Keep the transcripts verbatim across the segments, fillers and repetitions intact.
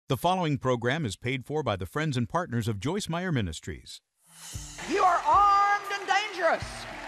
The following program is paid for by the friends and partners of Joyce Meyer Ministries. You are armed and dangerous.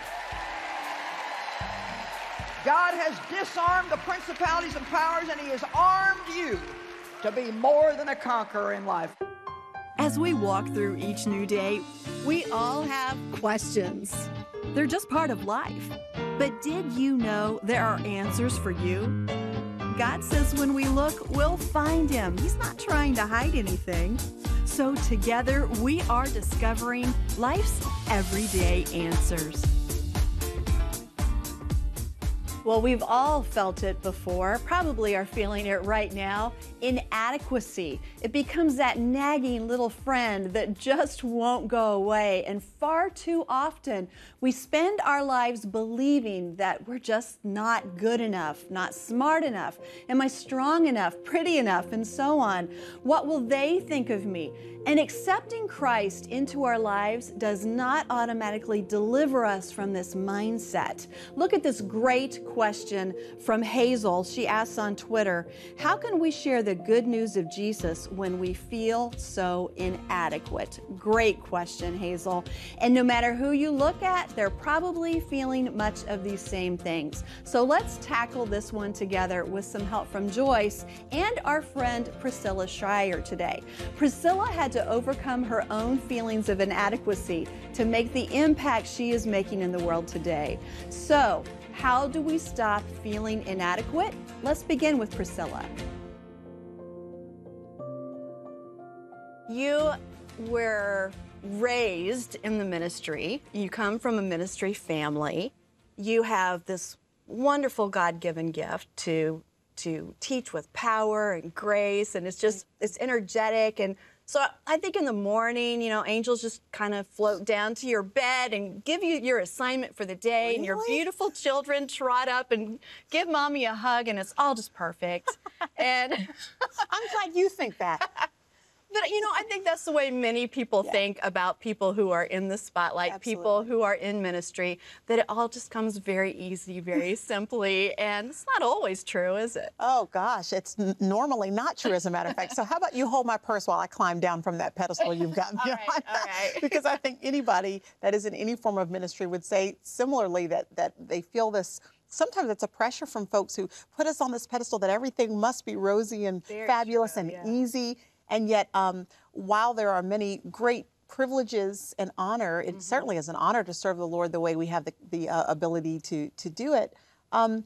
God has disarmed the principalities and powers, and He has armed you to be more than a conqueror in life. As we walk through each new day, we all have questions. They're just part of life. But did you know there are answers for you? God says when we look, we'll find Him. He's not trying to hide anything. So together, we are discovering life's everyday answers. Well, we've all felt it before, probably are feeling it right now. Inadequacy. It becomes that nagging little friend that just won't go away. And far too often, we spend our lives believing that we're just not good enough, not smart enough. Am I strong enough, pretty enough, and so on? What will they think of me? And accepting Christ into our lives does not automatically deliver us from this mindset. Look at this great question from Hazel. She asks on Twitter, how can we share the good news of Jesus when we feel so inadequate? Great question, Hazel. And no matter who you look at, they're probably feeling much of these same things. So let's tackle this one together with some help from Joyce and our friend Priscilla Schreier today. Priscilla had to overcome her own feelings of inadequacy to make the impact she is making in the world today. So, how do we stop feeling inadequate? Let's begin with Priscilla. You were raised in the ministry. You come from a ministry family. You have this wonderful God-given gift to to teach with power and grace, and it's just, it's energetic. And so I think in the morning, you know, angels just kind of float down to your bed and give you your assignment for the day. Really? And your beautiful children trot up and give mommy a hug, and it's all just perfect. And I'm glad you think that. But, you know, I think that's the way many people yeah. think about people who are in the spotlight, Absolutely. People who are in ministry, that it all just comes very easy, very simply, and it's not always true, is it? Oh, gosh, it's n- normally not true, as a matter of fact. So how about you hold my purse while I climb down from that pedestal you've got me all on? Right, all right. Because I think anybody that is in any form of ministry would say similarly that, that they feel this. Sometimes it's a pressure from folks who put us on this pedestal that everything must be rosy and very fabulous true, and yeah. easy. And yet, um, while there are many great privileges and honor, it mm-hmm. certainly is an honor to serve the Lord the way we have the, the uh, ability to, to do it. Um,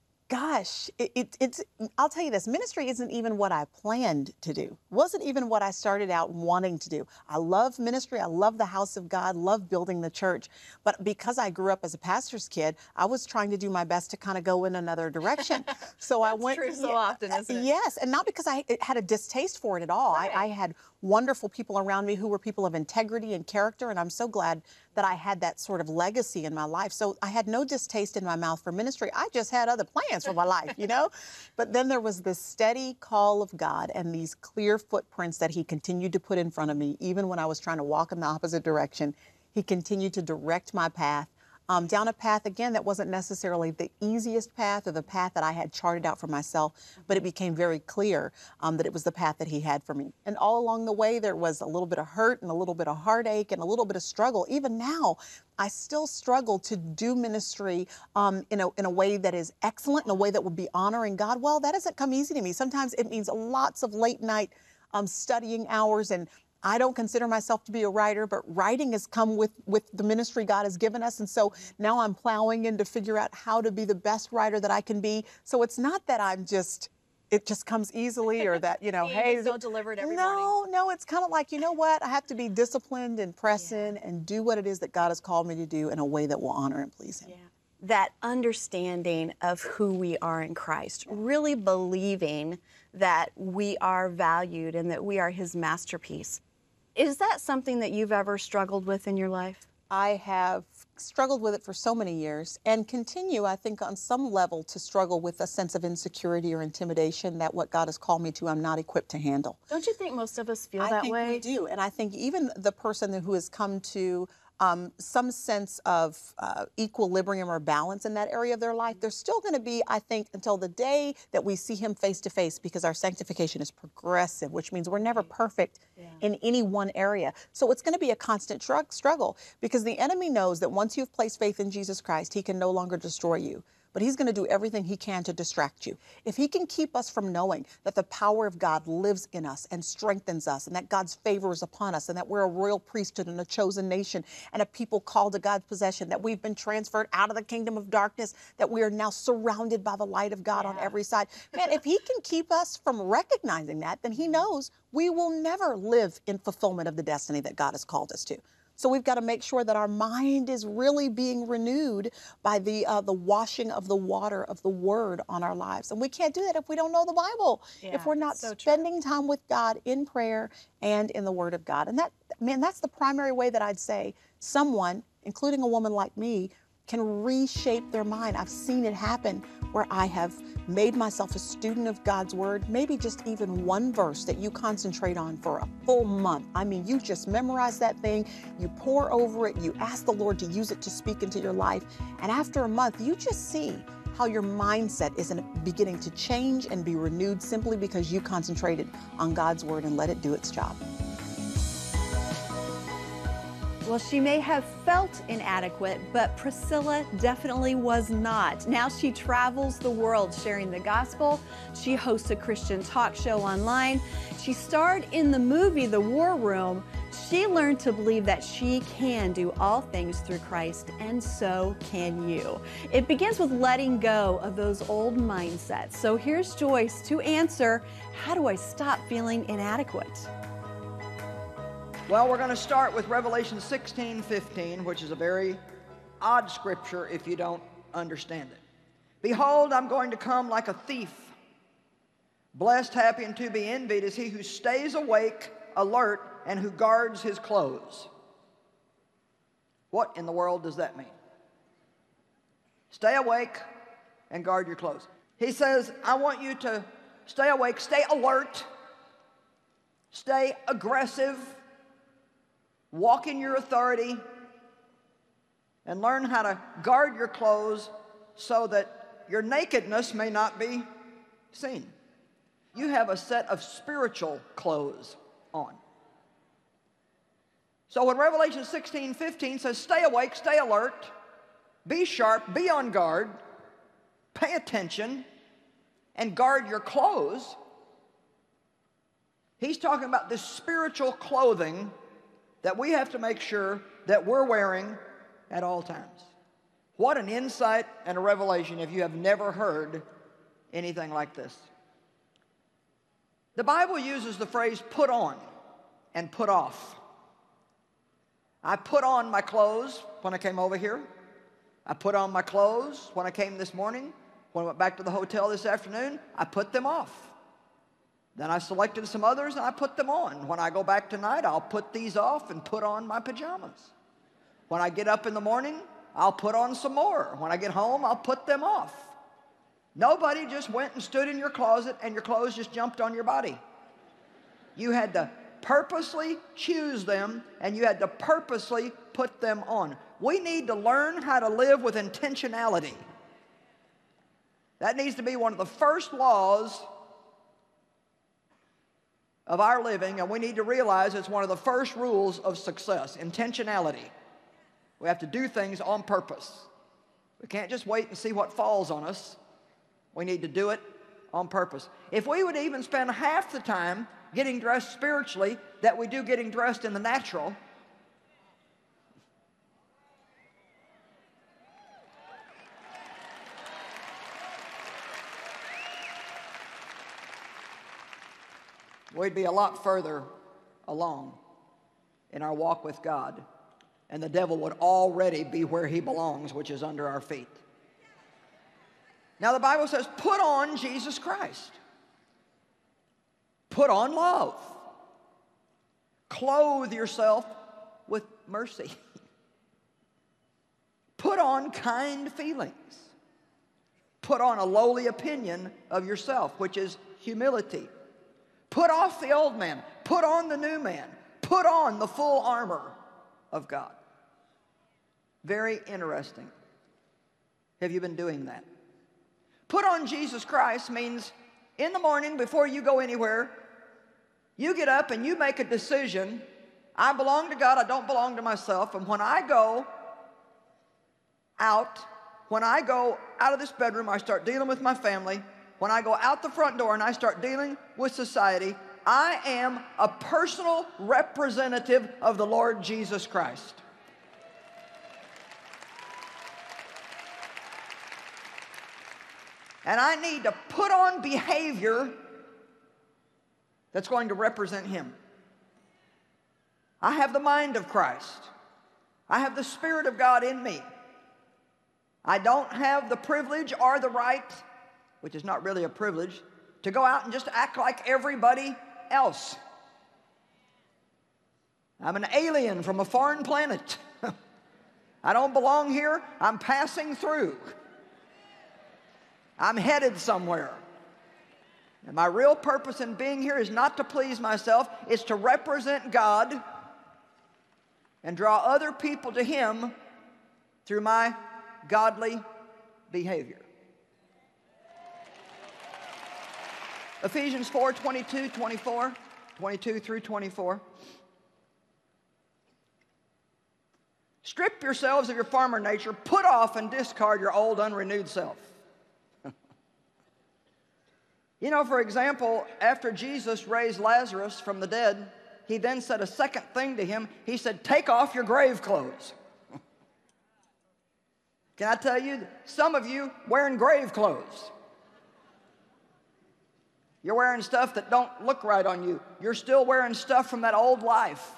gosh, it, it, it's, I'll tell you this, ministry isn't even what I planned to do. Wasn't even what I started out wanting to do. I love ministry. I love the house of God, love building the church. But because I grew up as a pastor's kid, I was trying to do my best to kind of go in another direction. So I went. That's true so often, isn't it? Yes, and not because I had a distaste for it at all. Right. I, I had wonderful people around me who were people of integrity and character, and I'm so glad that I had that sort of legacy in my life. So I had no distaste in my mouth for ministry. I just had other plans for my life, you know? But then there was this steady call of God and these clear footprints that He continued to put in front of me, even when I was trying to walk in the opposite direction. He continued to direct my path. Um, down a path, again, that wasn't necessarily the easiest path or the path that I had charted out for myself, but it became very clear um, that it was the path that He had for me. And all along the way, there was a little bit of hurt and a little bit of heartache and a little bit of struggle. Even now, I still struggle to do ministry um, in, a, in a way that is excellent, in a way that would be honoring God. Well, that doesn't come easy to me. Sometimes it means lots of late night um, studying hours, and I don't consider myself to be a writer, but writing has come with, with the ministry God has given us. And so now I'm plowing in to figure out how to be the best writer that I can be. So it's not that I'm just, it just comes easily or that, you know, you hey. just don't deliver it every no, morning. No, it's kind of like, you know what? I have to be disciplined and press yeah. in and do what it is that God has called me to do in a way that will honor and please Him. Yeah. That understanding of who we are in Christ, really believing that we are valued and that we are His masterpiece. Is that something that you've ever struggled with in your life? I have struggled with it for so many years and continue, I think, on some level to struggle with a sense of insecurity or intimidation that what God has called me to, I'm not equipped to handle. Don't you think most of us feel I that think way? we do. And I think even the person who has come to um, some sense of uh, equilibrium or balance in that area of their life, there's still going to be, I think, until the day that we see him face to face, because our sanctification is progressive, which means we're never perfect yeah. in any one area. So it's going to be a constant tr- struggle, because the enemy knows that once you've placed faith in Jesus Christ, he can no longer destroy you. But he's going to do everything he can to distract you. If he can keep us from knowing that the power of God lives in us and strengthens us, and that God's favor is upon us, and that we're a royal priesthood and a chosen nation and a people called to God's possession, that we've been transferred out of the kingdom of darkness, that we are now surrounded by the light of God yeah. on every side. Man, if he can keep us from recognizing that, then he knows we will never live in fulfillment of the destiny that God has called us to. So we've got to make sure that our mind is really being renewed by the uh, the washing of the water of the Word on our lives. And we can't do that if we don't know the Bible, yeah, if we're not so spending true. time with God in prayer and in the Word of God. And that, man, that's the primary way that I'd say someone, including a woman like me, can reshape their mind. I've seen it happen where I have made myself a student of God's Word, maybe just even one verse that you concentrate on for a full month. I mean, you just memorize that thing, you pour over it, you ask the Lord to use it to speak into your life, and after a month, you just see how your mindset is beginning to change and be renewed simply because you concentrated on God's Word and let it do its job. Well, she may have felt inadequate, but Priscilla definitely was not. Now she travels the world sharing the gospel. She hosts a Christian talk show online. She starred in the movie The War Room. She learned to believe that she can do all things through Christ, and so can you. It begins with letting go of those old mindsets. So here's Joyce to answer, how do I stop feeling inadequate? Well, we're going to start with Revelation sixteen fifteen, which is a very odd scripture if you don't understand it. Behold, I'm going to come like a thief. Blessed, happy, and to be envied is he who stays awake, alert, and who guards his clothes. What in the world does that mean? Stay awake and guard your clothes. He says, I want you to stay awake, stay alert, stay aggressive, walk in your authority, and learn how to guard your clothes so that your nakedness may not be seen. You have a set of spiritual clothes on. So when Revelation sixteen fifteen says, stay awake, stay alert, be sharp, be on guard, pay attention, and guard your clothes, he's talking about this spiritual clothing that we have to make sure that we're wearing at all times. What an insight and a revelation if you have never heard anything like this. The Bible uses the phrase put on and put off. I put on my clothes when I came over here. I put on my clothes when I came this morning. When I went back to the hotel this afternoon, I put them off. Then I selected some others and I put them on. When I go back tonight, I'll put these off and put on my pajamas. When I get up in the morning, I'll put on some more. When I get home, I'll put them off. Nobody just went and stood in your closet and your clothes just jumped on your body. You had to purposely choose them and you had to purposely put them on. We need to learn how to live with intentionality. That needs to be one of the first laws of our living, and we need to realize it's one of the first rules of success, intentionality. We have to do things on purpose. We can't just wait and see what falls on us. We need to do it on purpose. If we would even spend half the time getting dressed spiritually that we do getting dressed in the natural, we'd be a lot further along in our walk with God, and the devil would already be where he belongs, which is under our feet. Now the Bible says, put on Jesus Christ. Put on love. Clothe yourself with mercy. Put on kind feelings. Put on a lowly opinion of yourself, which is humility. Put off the old man. Put on the new man. Put on the full armor of God. Very interesting. Have you been doing that? Put on Jesus Christ means in the morning before you go anywhere, you get up and you make a decision. I belong to God, I don't belong to myself. And when I go out, when I go out of this bedroom, I start dealing with my family. When I go out the front door and I start dealing with society, I am a personal representative of the Lord Jesus Christ. And I need to put on behavior that's going to represent Him. I have the mind of Christ. I have the Spirit of God in me. I don't have the privilege or the right, which is not really a privilege, to go out and just act like everybody else. I'm an alien from a foreign planet. I don't belong here. I'm passing through. I'm headed somewhere. And my real purpose in being here is not to please myself. It's to represent God and draw other people to Him through my godly behavior. Ephesians four, twenty-two, twenty-four, twenty-two through twenty-four. Strip yourselves of your former nature, put off and discard your old unrenewed self. You know, for example, after Jesus raised Lazarus from the dead, He then said a second thing to him. He said, take off your grave clothes. Can I tell you, some of you wearing grave clothes. You're wearing stuff that don't look right on you. You're still wearing stuff from that old life.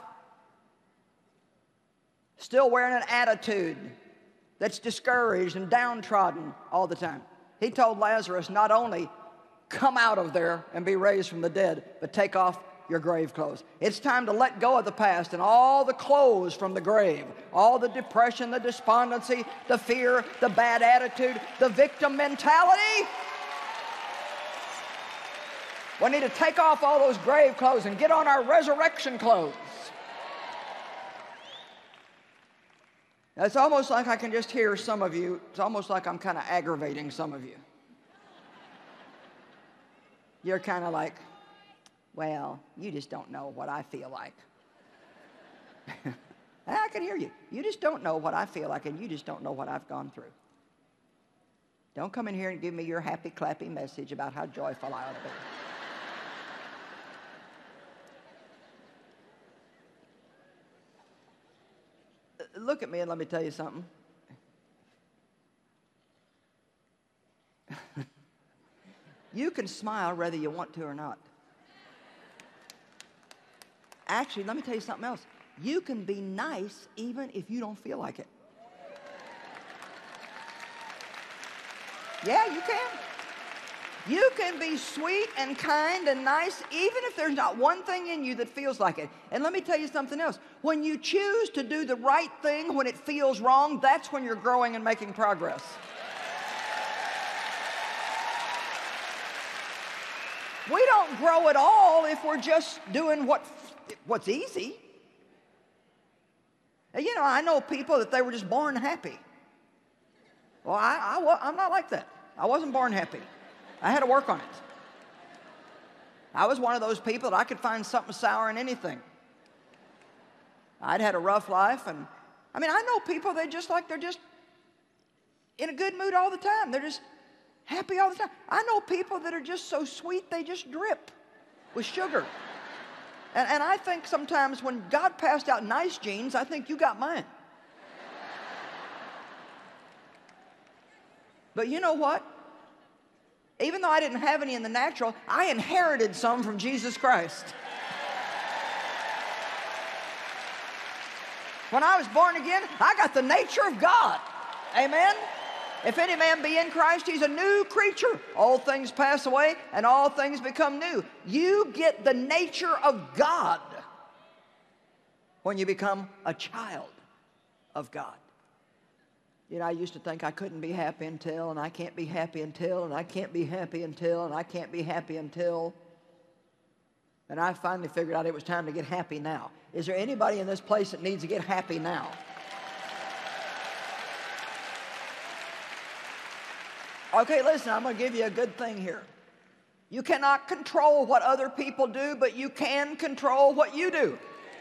Still wearing an attitude that's discouraged and downtrodden all the time. He told Lazarus, not only come out of there and be raised from the dead, but take off your grave clothes. It's time to let go of the past and all the clothes from the grave, all the depression, the despondency, the fear, the bad attitude, the victim mentality. We need to take off all those grave clothes and get on our resurrection clothes. It's almost like I can just hear some of you. It's almost like I'm kind of aggravating some of you. You're kind of like, well, you just don't know what I feel like. I can hear you. You just don't know what I feel like, and you just don't know what I've gone through. Don't come in here and give me your happy, clappy message about how joyful I ought to be. Look at me and let me tell you something. You can smile whether you want to or not. Actually, let me tell you something else. You can be nice even if you don't feel like it. Yeah, you can. You can be sweet and kind and nice even if there's not one thing in you that feels like it. And let me tell you something else. When you choose to do the right thing when it feels wrong, that's when you're growing and making progress. We don't grow at all if we're just doing what, what's easy. And you know, I know people that they were just born happy. Well, I, I, I'm not like that. I wasn't born happy. I had to work on it. I was one of those people that I could find something sour in anything. I'd had a rough life, and I mean, I know people, they just like, they're just in a good mood all the time. They're just happy all the time. I know people that are just so sweet, they just drip with sugar. And, and I think sometimes when God passed out nice genes, I think you got mine. But you know what? Even though I didn't have any in the natural, I inherited some from Jesus Christ. When I was born again, I got the nature of God. Amen? If any man be in Christ, he's a new creature. All things pass away, and all things become new. You get the nature of God when you become a child of God. You know, I used to think I couldn't be happy until, and I can't be happy until, and I can't be happy until, and I can't be happy until. And I finally figured out it was time to get happy now. Is there anybody in this place that needs to get happy now? Okay, listen, I'm going to give you a good thing here. You cannot control what other people do, but you can control what you do.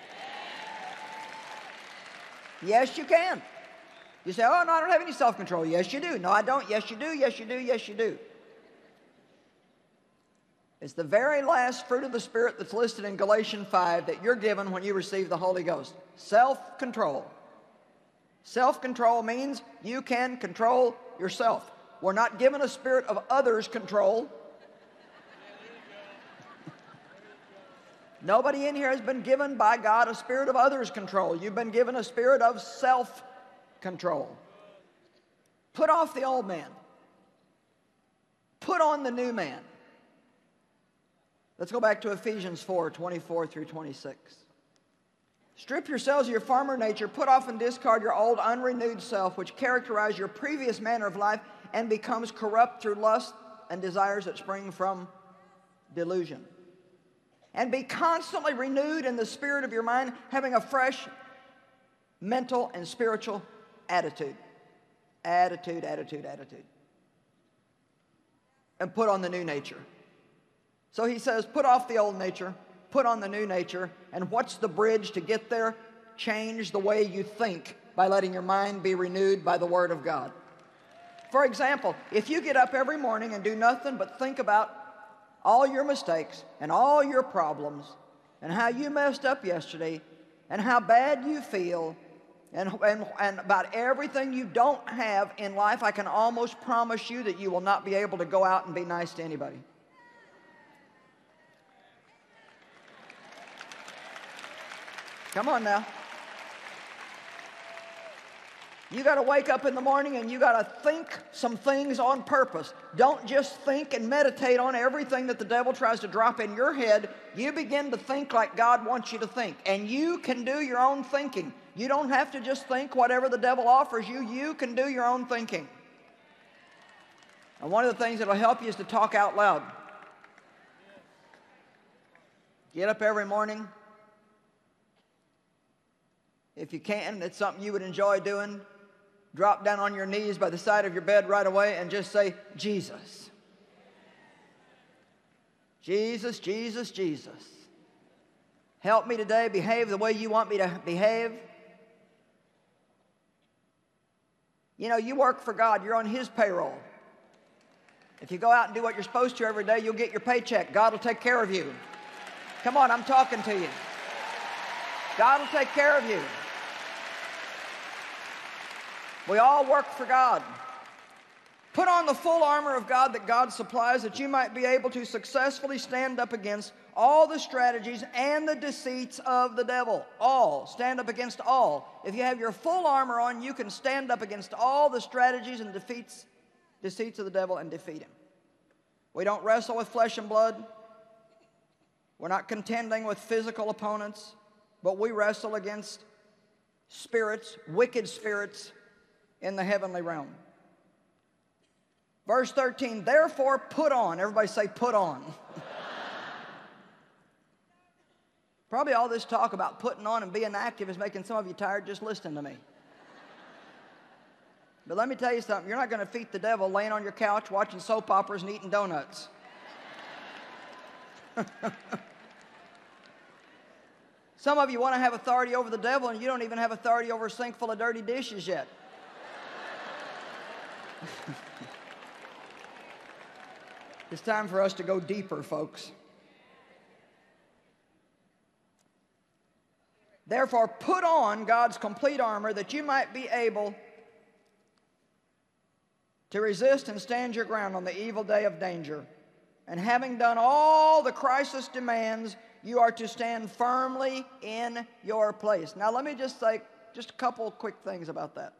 Yes, you can. You say, oh, no, I don't have any self-control. Yes, you do. No, I don't. Yes, you do. Yes, you do. Yes, you do. It's the very last fruit of the Spirit that's listed in Galatians five that you're given when you receive the Holy Ghost. Self-control. Self-control means you can control yourself. We're not given a spirit of others' control. Nobody in here has been given by God a spirit of others' control. You've been given a spirit of self-control. Put off the old man. Put on the new man. Let's go back to Ephesians four, twenty-four through twenty-six. Strip yourselves of your former nature, put off and discard your old unrenewed self, which characterized your previous manner of life and becomes corrupt through lust and desires that spring from delusion. And be constantly renewed in the spirit of your mind, having a fresh mental and spiritual attitude. Attitude, attitude, attitude. And put on the new nature. So he says, put off the old nature, put on the new nature. And what's the bridge to get there? Change the way you think by letting your mind be renewed by the Word of God. For example, if you get up every morning and do nothing but think about all your mistakes and all your problems and how you messed up yesterday and how bad you feel and, and, and about everything you don't have in life, I can almost promise you that you will not be able to go out and be nice to anybody. Come on now. You got to wake up in the morning and you got to think some things on purpose. Don't just think and meditate on everything that the devil tries to drop in your head. You begin to think like God wants you to think. And you can do your own thinking. You don't have to just think whatever the devil offers you. You can do your own thinking. And one of the things that will help you is to talk out loud. Get up every morning. If you can, it's something you would enjoy doing. Drop down on your knees by the side of your bed right away and just say, Jesus. Jesus, Jesus, Jesus. Help me today behave the way you want me to behave. You know, you work for God. You're on His payroll. If you go out and do what you're supposed to every day, you'll get your paycheck. God will take care of you. Come on, I'm talking to you. God will take care of you. We all work for God. Put on the full armor of God that God supplies, that you might be able to successfully stand up against all the strategies and the deceits of the devil. All. Stand up against all. If you have your full armor on, you can stand up against all the strategies and defeats, deceits of the devil and defeat him. We don't wrestle with flesh and blood. We're not contending with physical opponents, but we wrestle against spirits, wicked spirits, in the heavenly realm. Verse thirteen, therefore put on. Everybody say put on. Probably all this talk about putting on and being active is making some of you tired just listening to me. But let me tell you something. You're not going to defeat the devil laying on your couch watching soap operas and eating donuts. Some of you want to have authority over the devil and you don't even have authority over a sink full of dirty dishes yet. It's time for us to go deeper, folks. Therefore, put on God's complete armor that you might be able to resist and stand your ground on the evil day of danger. And having done all the crisis demands, you are to stand firmly in your place. Now, let me just say just a couple quick things about that.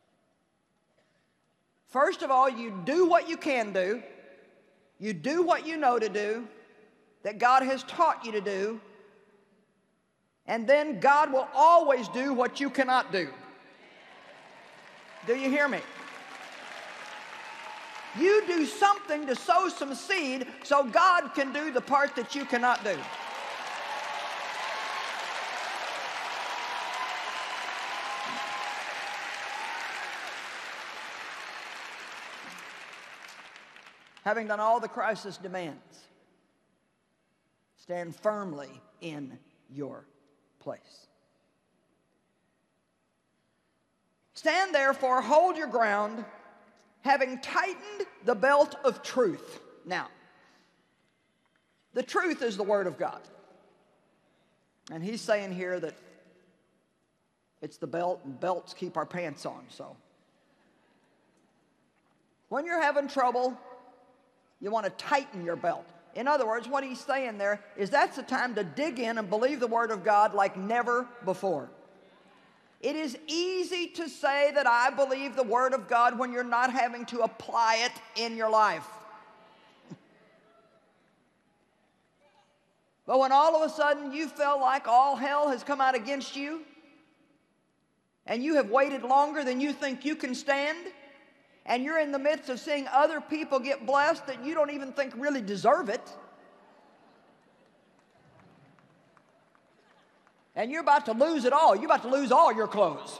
First of all, you do what you can do. You do what you know to do, that God has taught you to do. And then God will always do what you cannot do. Do you hear me? You do something to sow some seed so God can do the part that you cannot do. having done all the crisis demands, stand firmly in your place. Stand therefore, hold your ground, having tightened the belt of truth. Now, the truth is the Word of God. And he's saying here that it's the belt, and belts keep our pants on, so. When you're having trouble, you want to tighten your belt. In other words, what he's saying there is that's the time to dig in and believe the Word of God like never before. It is easy to say that I believe the Word of God when you're not having to apply it in your life. But when all of a sudden you feel like all hell has come out against you, and you have waited longer than you think you can stand, and you're in the midst of seeing other people get blessed that you don't even think really deserve it, and you're about to lose it all. You're about to lose all your clothes.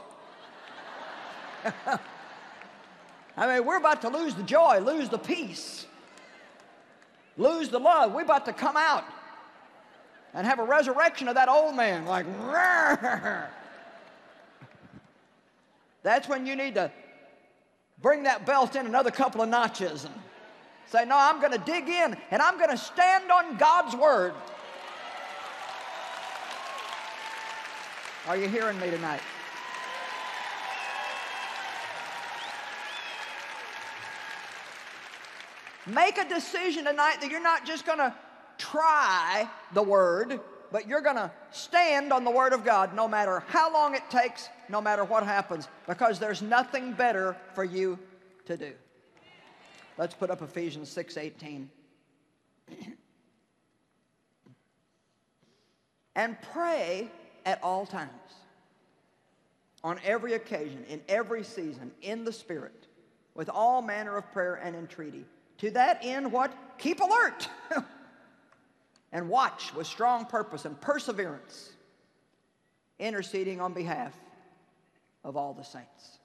I mean, we're about to lose the joy, lose the peace, lose the love. We're about to come out and have a resurrection of that old man, like, rrr. That's when you need to bring that belt in another couple of notches and say, no, I'm going to dig in and I'm going to stand on God's Word. Are you hearing me tonight? Make a decision tonight that you're not just going to try the Word, but you're going to stand on the Word of God no matter how long it takes, no matter what happens, because there's nothing better for you to do. Let's put up Ephesians six eighteen. And pray at all times, on every occasion, in every season, in the Spirit, with all manner of prayer and entreaty. To that end, what? Keep alert and watch with strong purpose and perseverance, interceding on behalf of all the saints.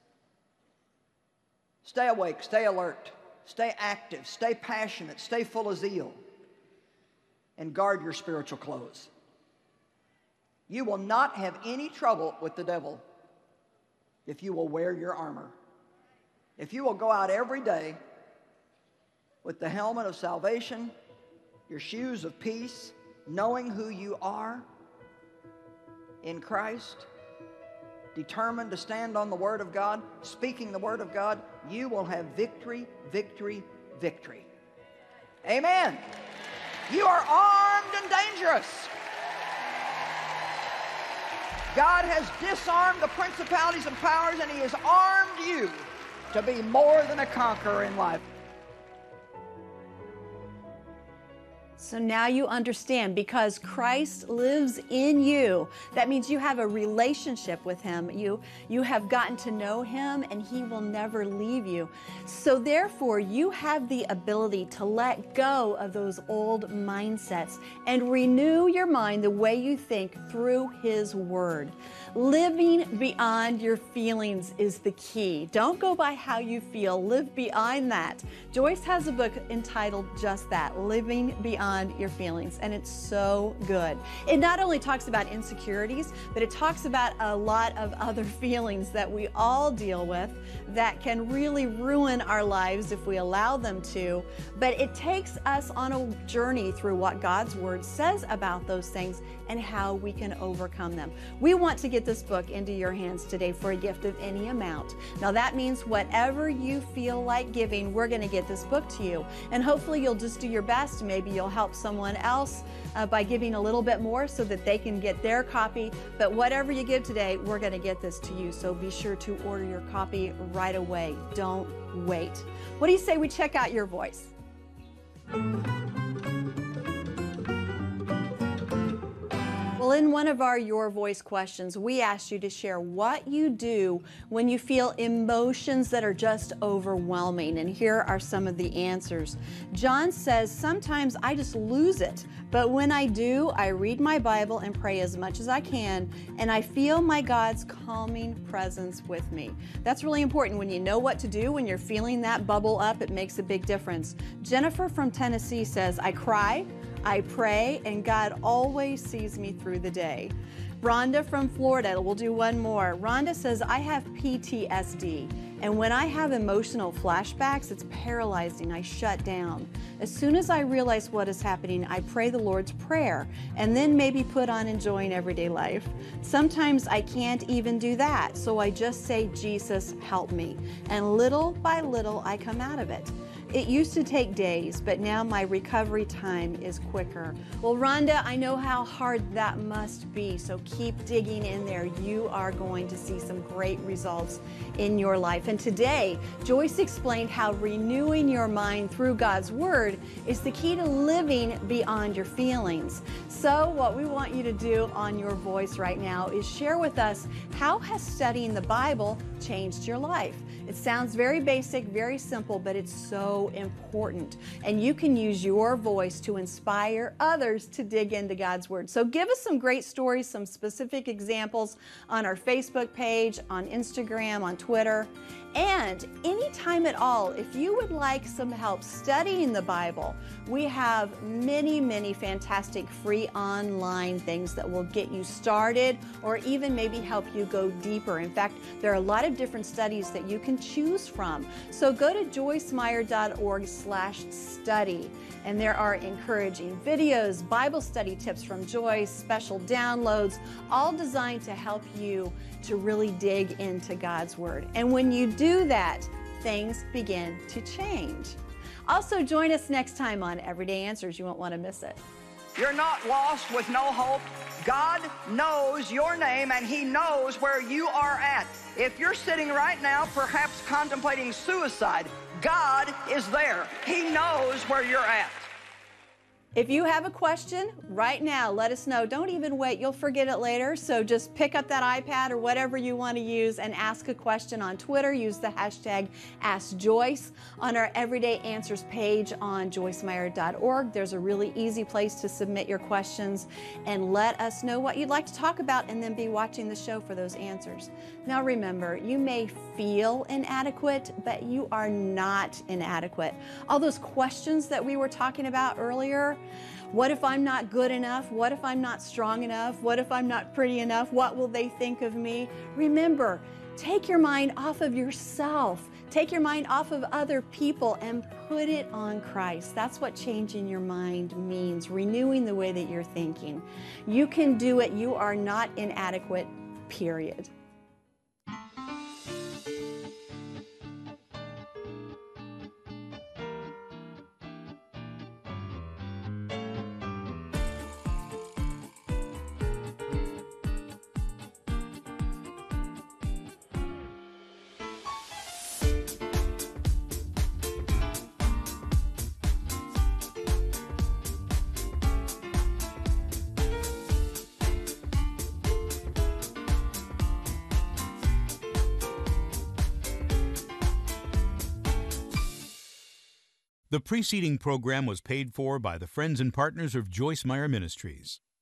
Stay awake, stay alert, stay active, stay passionate, stay full of zeal, and guard your spiritual clothes. You will not have any trouble with the devil if you will wear your armor. If you will go out every day with the helmet of salvation, your shoes of peace, knowing who you are in Christ, determined to stand on the Word of God, speaking the Word of God, you will have victory, victory, victory. Amen. You are armed and dangerous. God has disarmed the principalities and powers, and He has armed you to be more than a conqueror in life. So now you understand, because Christ lives in you, that means you have a relationship with Him. You, you have gotten to know Him, and He will never leave you. So therefore, you have the ability to let go of those old mindsets and renew your mind the way you think through His Word. Living beyond your feelings is the key. Don't go by how you feel. Live beyond that. Joyce has a book entitled just that, Living Beyond Your Feelings, and it's so good. It not only talks about insecurities, but it talks about a lot of other feelings that we all deal with that can really ruin our lives if we allow them to. But it takes us on a journey through what God's Word says about those things and how we can overcome them. We want to get this book into your hands today for a gift of any amount. Now that means whatever you feel like giving, we're going to get this book to you. And hopefully you'll just do your best. Maybe you'll help someone else uh, by giving a little bit more so that they can get their copy. But whatever you give today, we're going to get this to you. So be sure to order your copy right away. Don't wait. What do you say we check out your voice? Well, in one of our Your Voice questions, we asked you to share what you do when you feel emotions that are just overwhelming. And here are some of the answers. John says, sometimes I just lose it. But when I do, I read my Bible and pray as much as I can, and I feel my God's calming presence with me. That's really important. When you know what to do, when you're feeling that bubble up, it makes a big difference. Jennifer from Tennessee says, I cry, I pray, and God always sees me through the day. Rhonda from Florida, we'll do one more. Rhonda says, I have P T S D, and when I have emotional flashbacks, it's paralyzing. I shut down. As soon as I realize what is happening, I pray the Lord's Prayer, and then maybe put on enjoying everyday life. Sometimes I can't even do that, so I just say, Jesus, help me. And little by little, I come out of it. It used to take days, but now my recovery time is quicker. Well, Rhonda, I know how hard that must be, so keep digging in there. You are going to see some great results in your life. And today, Joyce explained how renewing your mind through God's Word is the key to living beyond your feelings. So what we want you to do on Your Voice right now is share with us, how has studying the Bible changed your life? It sounds very basic, very simple, but it's so important. And you can use your voice to inspire others to dig into God's Word. So give us some great stories, some specific examples on our Facebook page, on Instagram, on Twitter. And anytime at all, if you would like some help studying the Bible, we have many, many fantastic free online things that will get you started or even maybe help you go deeper. In fact, there are a lot of different studies that you can choose from. So go to joyce meyer dot org slash study. And there are encouraging videos, Bible study tips from Joyce, special downloads, all designed to help you to really dig into God's Word. And when you do that, things begin to change. Also, join us next time on Everyday Answers. You won't want to miss it. You're not lost with no hope. God knows your name, and He knows where you are at. If you're sitting right now, perhaps contemplating suicide, God is there. He knows where you're at. If you have a question right now, let us know. Don't even wait. You'll forget it later. So just pick up that iPad or whatever you want to use and ask a question on Twitter. Use the hashtag AskJoyce. On our Everyday Answers page on joyce meyer dot org, there's a really easy place to submit your questions and let us know what you'd like to talk about, and then be watching the show for those answers. Now remember, you may feel inadequate, but you are not inadequate. All those questions that we were talking about earlier, what if I'm not good enough? What if I'm not strong enough? What if I'm not pretty enough? What will they think of me? Remember, take your mind off of yourself. Take your mind off of other people and put it on Christ. That's what changing your mind means, renewing the way that you're thinking. You can do it. You are not inadequate, period. The preceding program was paid for by the friends and partners of Joyce Meyer Ministries.